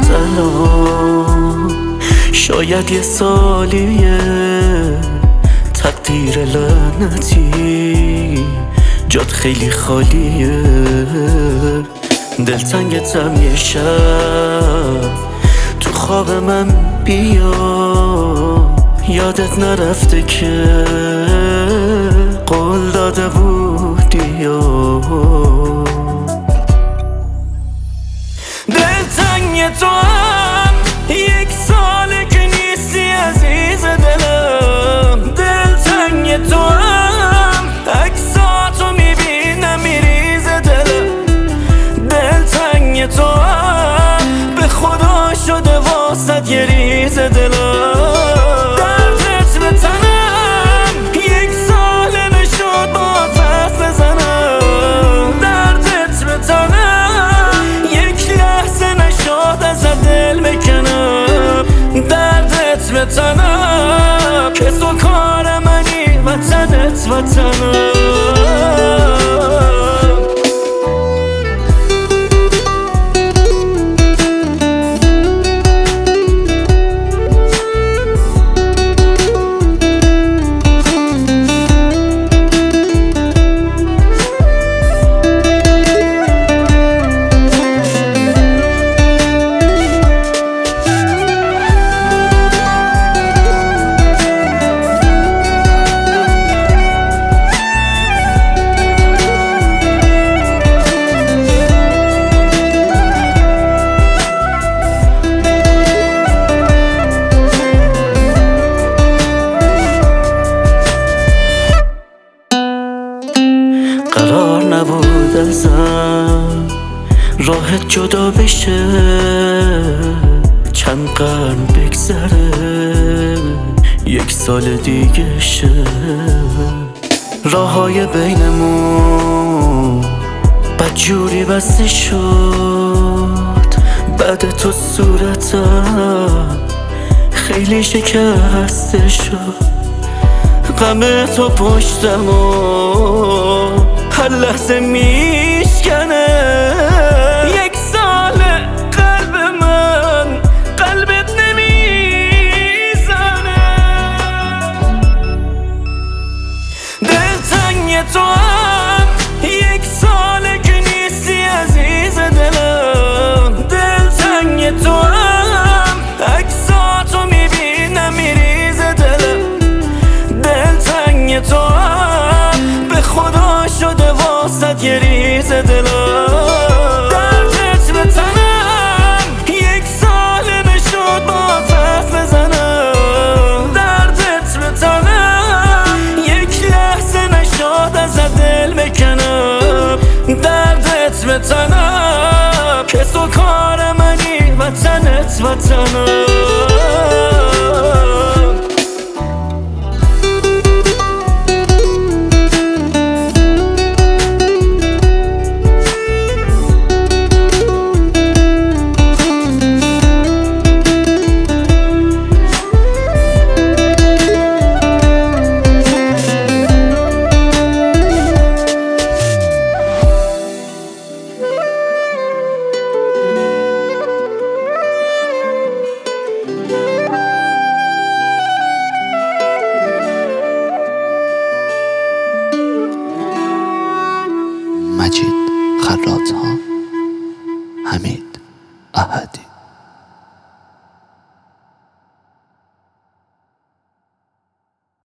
میاد الان، شاید یه سالیه تقدیر لعنتی جات خیلی خالیه. دلتنگتم یه شب تو خواب من بیا، یادت نرفته که قول داده بودی. دلتنگ تو هم یک ساله که نیستی عزیز دلم، دلتنگ تو هم عکساتو میبینم میریز دلم، دلتنگ تو هم به خدا شده واسد یه ریز دلم. دردت به تنم یک ساله نشد با حرف بزنم، دردت به تنم یک لحظه نشد از دل بکنم، دردت به تنم که تو کار منی وطنت وطنم. قرار نبود ازم راحت جدا بشه، چند قرن بگذره یک سال دیگه شه. راههای بینمون بدجوری بسته شد، بعد تو صورتم خیلی شکسته شد. غم تو پشتم و هر لحظه میشکنه، یک ساله قلب من قلبت نمیزنه. دلتنگ تو هم یک ساله که نیستی عزیز دلم، دلتنگ تو هم عکساتو میبینم میریز دلم، دلتنگ تو هم به خدا شده واسد یه ریز دلم. دردت به تنم یک ساله نشد با حرف بزنم، دردت به تنم یک لحظه نشد از دل بکنم، دردت به تنم که تو کار منی وطنت وطنم. مجید خراط‌ها، حمید احدی.